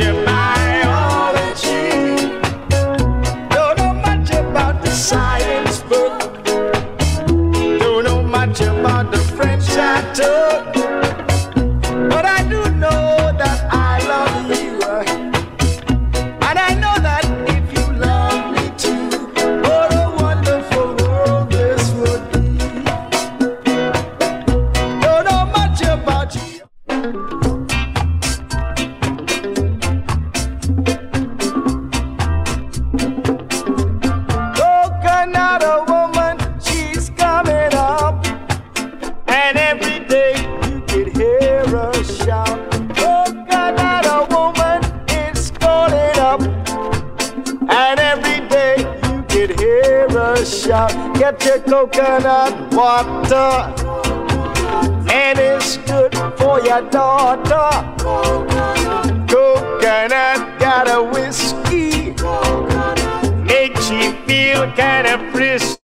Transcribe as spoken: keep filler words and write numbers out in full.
your biology. Don't know much about the science book. Don't know much about the French I took. But I do know that I love you. And I know that if you love me too, what a wonderful world this would be. Don't know much about you. Coconut, a woman, she's coming up. And every day you could hear her shout. Coconut, a woman is calling up. And every day you could hear her shout. Get your coconut water, and it's good for your daughter. Coconut got a whiskey, makes you feel kind of frisky.